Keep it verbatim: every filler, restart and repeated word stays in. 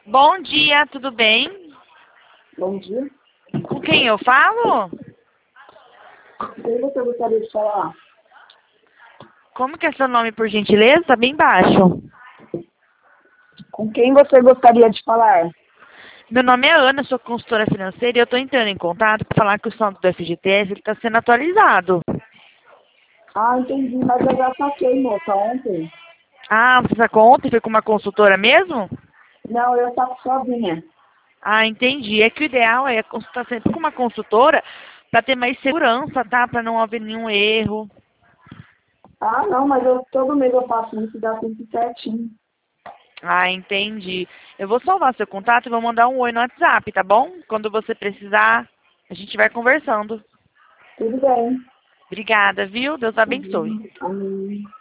Bom dia, tudo bem? Bom dia. Com quem eu falo? Quem você gostaria de falar? Como que é seu nome, por gentileza? Tá bem baixo. Com quem você gostaria de falar? Meu nome é Ana, sou consultora financeira e eu estou entrando em contato para falar que o saldo do F G T S está sendo atualizado. Ah, entendi, mas eu já saquei, moça, ontem. Ah, você sacou ontem? Foi com uma consultora mesmo? Não, eu saco sozinha. Ah, entendi. É que o ideal é consultar sempre com uma consultora para ter mais segurança, tá? Para não haver nenhum erro. Ah, não, mas eu, todo mês eu faço isso e dá tudo certinho. Ah, entendi. Eu vou salvar seu contato e vou mandar um oi no WhatsApp, tá bom? Quando você precisar, a gente vai conversando. Tudo bem. Obrigada, viu? Deus abençoe. Uhum. Amém.